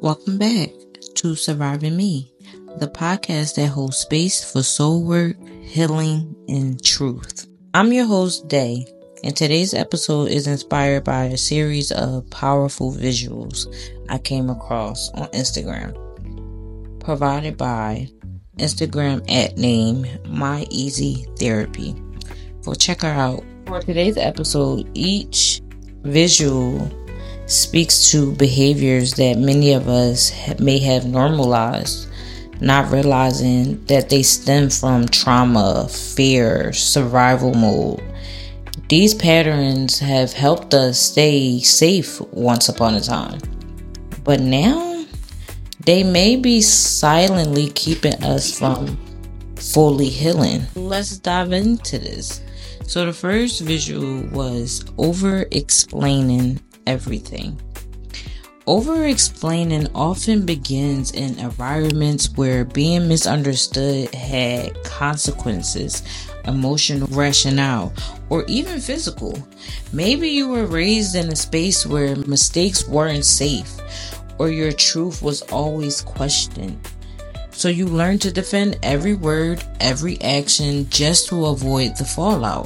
Welcome back to Surviving Me, the podcast that holds space for soul work, healing, and truth. I'm your host, Day, and today's episode is inspired by a series of powerful visuals I came across on Instagram, provided by Instagram @name My Easy Therapy. So check her out. For today's episode, each visual speaks to behaviors that many of us may have normalized, not realizing that they stem from trauma, fear, survival mode. These patterns have helped us stay safe once upon a time, but now they may be silently keeping us from fully healing. Let's dive into this. So the first visual was over-explaining everything. Over-explaining often begins in environments where being misunderstood had consequences, emotional rationale, or even physical. Maybe you were raised in a space where mistakes weren't safe, or your truth was always questioned. So you learned to defend every word, every action, just to avoid the fallout.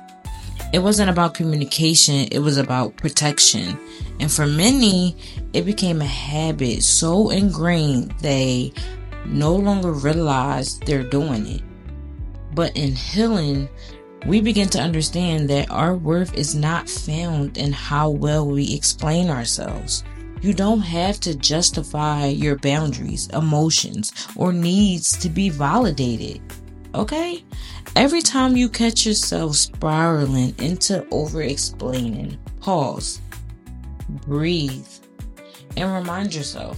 It wasn't about communication, it was about protection. And for many, it became a habit so ingrained they no longer realize they're doing it. But in healing, we begin to understand that our worth is not found in how well we explain ourselves. You don't have to justify your boundaries, emotions, or needs to be validated. Okay? Every time you catch yourself spiraling into over-explaining, pause, breathe, and remind yourself,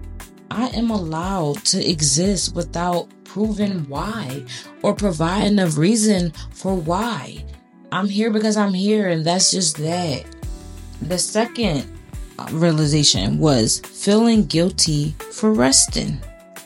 I am allowed to exist without proving why or providing a reason for why. I'm here because I'm here, and that's just that. The second realization was feeling guilty for resting.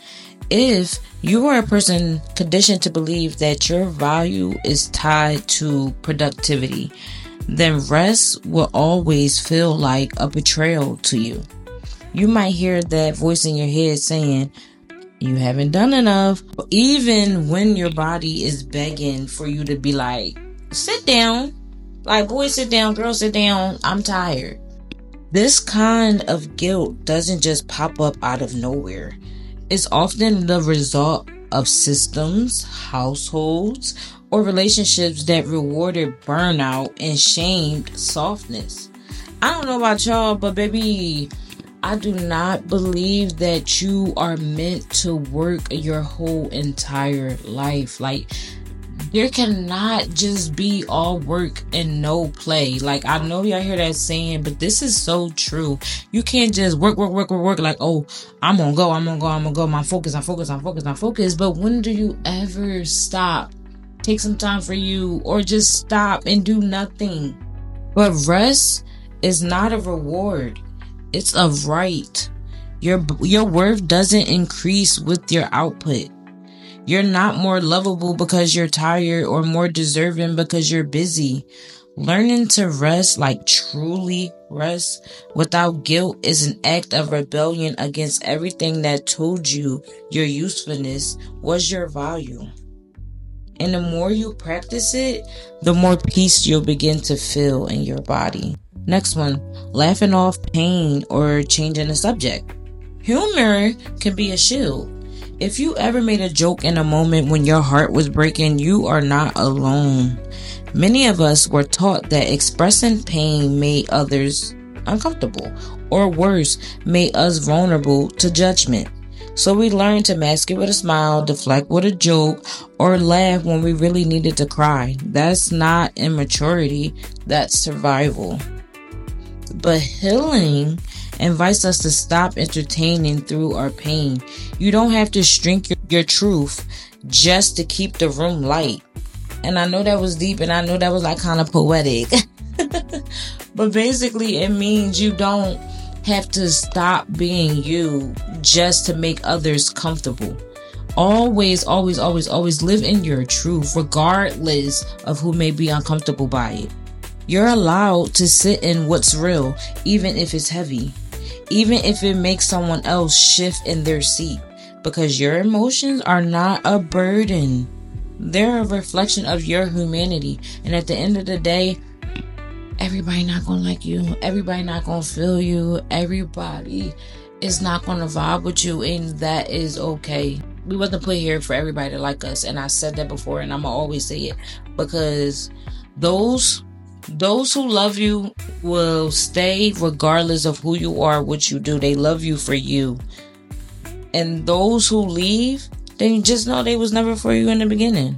If you are a person conditioned to believe that your value is tied to productivity, then rest will always feel like a betrayal to you. You might hear that voice in your head saying, you haven't done enough, even when your body is begging for you to be like, sit down. Like, boy, sit down, girl, sit down. I'm tired. This kind of guilt doesn't just pop up out of nowhere. It's often the result of systems, households, or relationships that rewarded burnout and shamed softness. I don't know about y'all, but baby, I do not believe that you are meant to work your whole entire life. Like, there cannot just be all work and no play. Like, I know y'all hear that saying, but this is so true. You can't just work like, oh, I'm gonna go. I'm focused. But when do you ever stop? Take some time for you, or just stop and do nothing. But rest is not a reward. It's a right. Your worth doesn't increase with your output. You're not more lovable because you're tired or more deserving because you're busy. Learning to rest, like truly rest, without guilt is an act of rebellion against everything that told you your usefulness was your value. And the more you practice it, the more peace you'll begin to feel in your body. Next one, laughing off pain or changing the subject. Humor can be a shield. If you ever made a joke in a moment when your heart was breaking, you are not alone. Many of us were taught that expressing pain made others uncomfortable, or worse, made us vulnerable to judgment. So we learned to mask it with a smile, deflect with a joke, or laugh when we really needed to cry. That's not immaturity, that's survival. But healing invites us to stop entertaining through our pain. You don't have to shrink your truth just to keep the room light. And I know that was deep, and I know that was like kind of poetic. But basically it means you don't have to stop being you just to make others comfortable. Always live in your truth, regardless of who may be uncomfortable by it. You're allowed to sit in what's real, even if it's heavy. even if it makes someone else shift in their seat, because your emotions are not a burden. They're a reflection of your humanity. And at the end of the day, everybody not gonna like you. Everybody not gonna feel you. Everybody is not gonna vibe with you, and that is okay. We wasn't put here for everybody to like us, and I said that before, and I'm gonna always say it, because those who love you will stay regardless of who you are, what you do. They love you for you. And those who leave, they just know they was never for you in the beginning.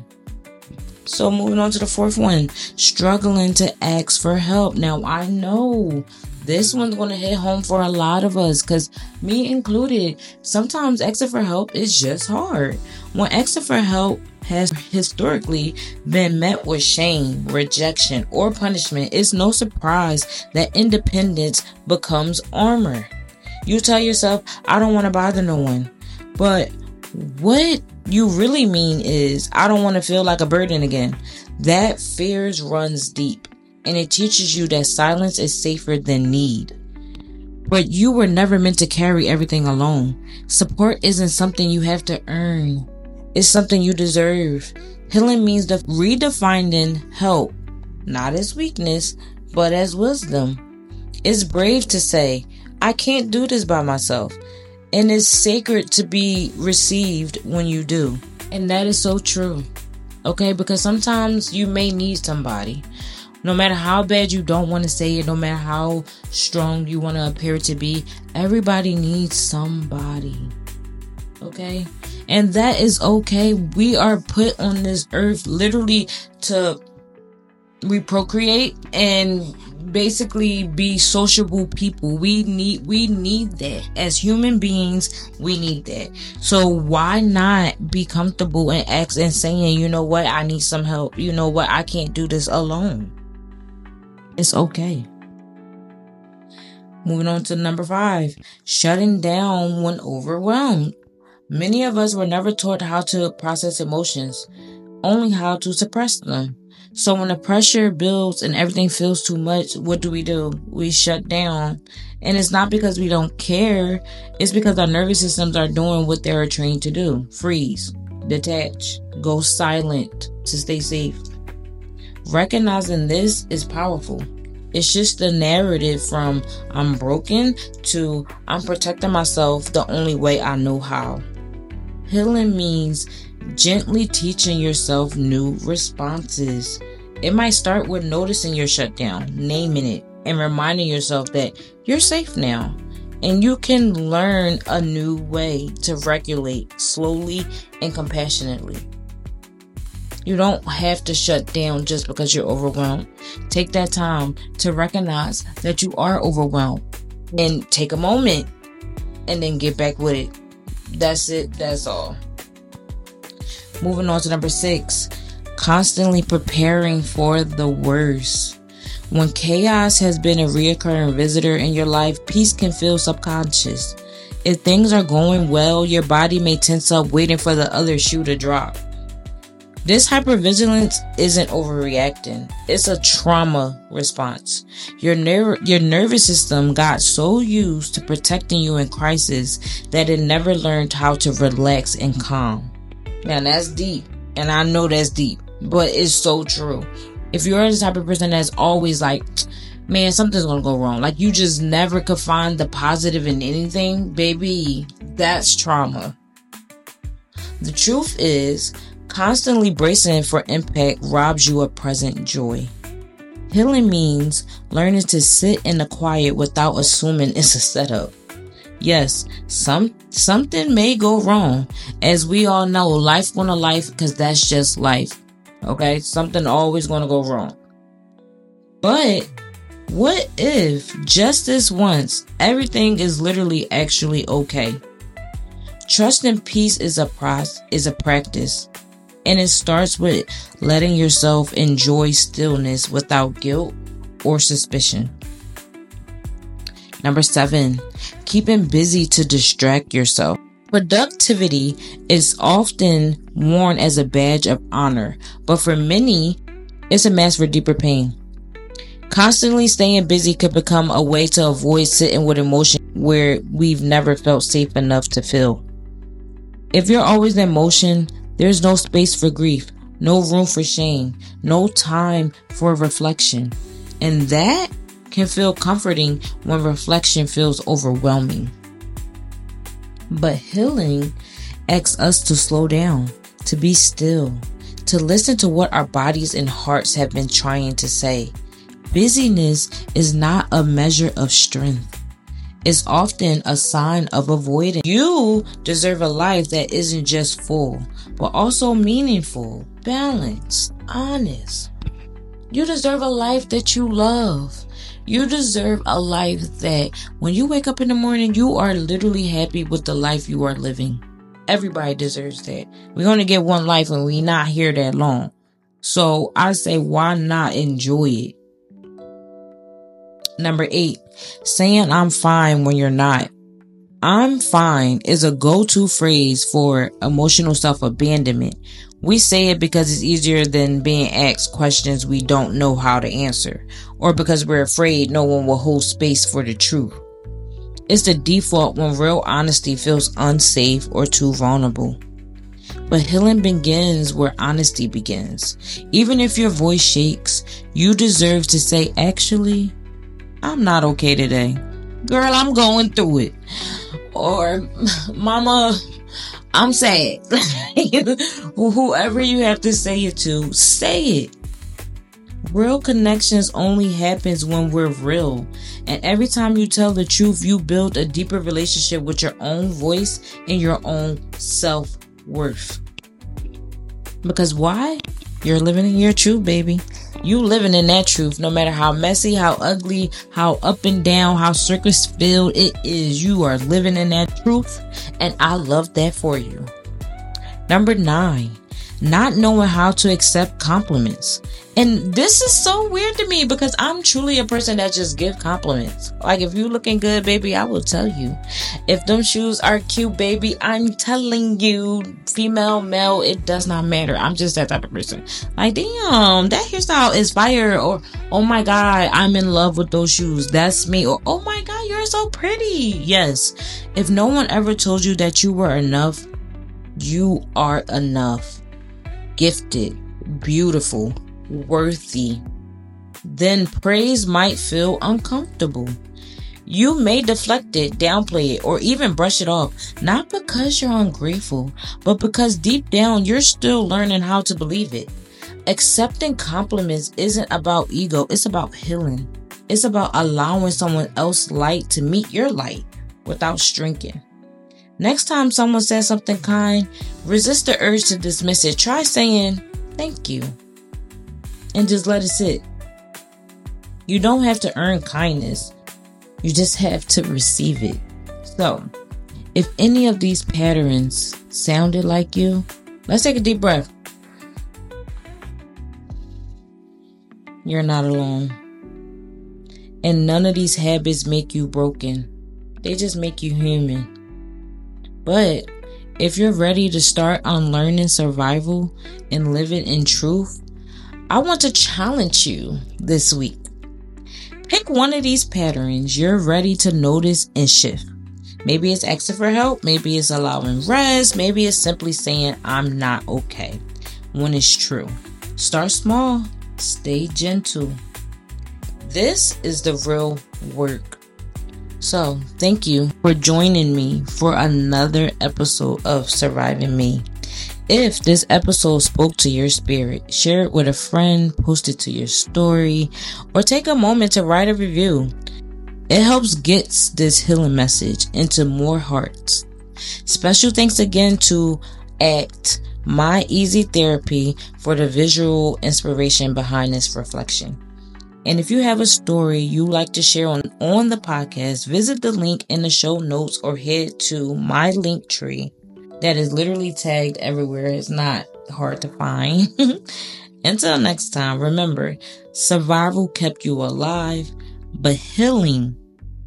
So moving on to the fourth one, struggling to ask for help. Now I know this one's going to hit home for a lot of us, because me included, sometimes asking for help is just hard. When asking for help has historically been met with shame, rejection, or punishment, it's no surprise that independence becomes armor. You tell yourself, I don't want to bother no one. But what you really mean is, I don't want to feel like a burden again. That fears runs deep, and it teaches you that silence is safer than need. But you were never meant to carry everything alone. Support isn't something you have to earn. It's something you deserve. Healing means redefining help, not as weakness, but as wisdom. It's brave to say, I can't do this by myself. And it's sacred to be received when you do. And that is so true. Okay? Because sometimes you may need somebody. No matter how bad you don't want to say it, no matter how strong you want to appear to be, everybody needs somebody. Okay? And that is okay. We are put on this earth literally to reprocreate and basically be sociable people. We need that. As human beings, we need that. So why not be comfortable and ask and saying, you know what, I need some help. You know what, I can't do this alone. It's okay. Moving on to number 5, shutting down when overwhelmed. Many of us were never taught how to process emotions, only how to suppress them. So when the pressure builds and everything feels too much, what do? We shut down. And it's not because we don't care. It's because our nervous systems are doing what they are trained to do. Freeze, detach, go silent to stay safe. Recognizing this is powerful. It's just the narrative from I'm broken to I'm protecting myself the only way I know how. Healing means gently teaching yourself new responses. It might start with noticing your shutdown, naming it, and reminding yourself that you're safe now. And you can learn a new way to regulate slowly and compassionately. You don't have to shut down just because you're overwhelmed. Take that time to recognize that you are overwhelmed and take a moment and then get back with it. That's it. That's all. Moving on to number 6, constantly preparing for the worst. When chaos has been a reoccurring visitor in your life, peace can feel subconscious. If things are going well, your body may tense up waiting for the other shoe to drop. This hypervigilance isn't overreacting. It's a trauma response. Your nervous system got so used to protecting you in crisis that it never learned how to relax and calm. Now that's deep, and I know that's deep, but it's so true. If you're the type of person that's always like, man, something's gonna go wrong, like you just never could find the positive in anything, baby, that's trauma. The truth is, constantly bracing for impact robs you of present joy. Healing means learning to sit in the quiet without assuming it's a setup. Yes, something may go wrong. As we all know, life gonna life, because that's just life. Okay? Something always gonna go wrong. But what if just this once, everything is literally actually okay? Trust and peace is a practice. And it starts with letting yourself enjoy stillness without guilt or suspicion. Number 7, keeping busy to distract yourself. Productivity is often worn as a badge of honor, but for many, it's a mask for deeper pain. Constantly staying busy could become a way to avoid sitting with emotion where we've never felt safe enough to feel. If you're always in motion, there's no space for grief, no room for shame, no time for reflection. And that can feel comforting when reflection feels overwhelming. But healing asks us to slow down, to be still, to listen to what our bodies and hearts have been trying to say. Busyness is not a measure of strength. It's often a sign of avoidance. You deserve a life that isn't just full, but also meaningful, balanced, honest. You deserve a life that you love. You deserve a life that when you wake up in the morning, you are literally happy with the life you are living. Everybody deserves that. We're going to get one life and we're not here that long. So I say, why not enjoy it? Number 8, saying I'm fine when you're not. I'm fine is a go-to phrase for emotional self-abandonment. We say it because it's easier than being asked questions we don't know how to answer, or because we're afraid no one will hold space for the truth. It's the default when real honesty feels unsafe or too vulnerable. But healing begins where honesty begins. Even if your voice shakes, you deserve to say, actually, I'm not okay today. Girl, I'm going through it. Or, mama, I'm sad. Whoever you have to say it to, say it. Real connections only happens when we're real. And every time you tell the truth, you build a deeper relationship with your own voice and your own self-worth. Because why? You're living in your truth, baby. You living in that truth, no matter how messy, how ugly, how up and down, how circus filled it is. You are living in that truth, and I love that for you. Number 9, not knowing how to accept compliments. And this is so weird to me because I'm truly a person that just gives compliments. Like, if you looking good, baby, I will tell you. If them shoes are cute, baby, I'm telling you. Female, male, it does not matter. I'm just that type of person. Like, damn, that hairstyle is fire. Or, oh my God, I'm in love with those shoes. That's me. Or, oh my God, you're so pretty. Yes. If no one ever told you that you were enough, you are enough. Gifted, beautiful, worthy. Then praise might feel uncomfortable. You may deflect it, downplay it, or even brush it off, not because you're ungrateful, but because deep down you're still learning how to believe it. Accepting compliments isn't about ego, it's about healing. It's about allowing someone else's light to meet your light without shrinking. Next time someone says something kind, resist the urge to dismiss it. Try saying, thank you. And just let it sit. You don't have to earn kindness. You just have to receive it. So, if any of these patterns sounded like you, let's take a deep breath. You're not alone. And none of these habits make you broken. They just make you human. But if you're ready to start unlearning survival and living in truth, I want to challenge you this week. Pick one of these patterns you're ready to notice and shift. Maybe it's asking for help. Maybe it's allowing rest. Maybe it's simply saying, I'm not okay, when it's true. Start small. Stay gentle. This is the real work. So, thank you for joining me for another episode of Surviving Me. If this episode spoke to your spirit, share it with a friend, post it to your story, or take a moment to write a review. It helps get this healing message into more hearts. Special thanks again to ACT, My Easy Therapy, for the visual inspiration behind this reflection. And if you have a story you'd like to share on the podcast, visit the link in the show notes or head to my link tree that is literally tagged everywhere. It's not hard to find. Until next time, remember, survival kept you alive, but healing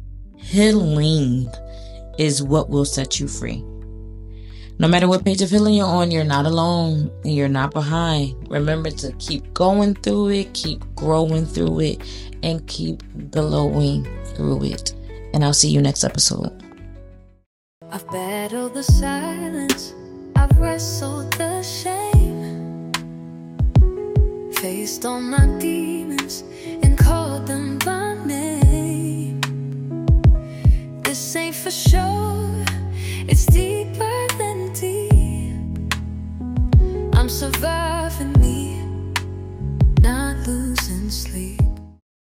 is what will set you free. No matter what page of healing you're on, you're not alone and you're not behind. Remember to keep going through it, keep growing through it, and keep glowing through it. and I'll see you next episode. I've battled the silence, I've wrestled the shame, faced all my demons and called them by name. This ain't for sure, it's still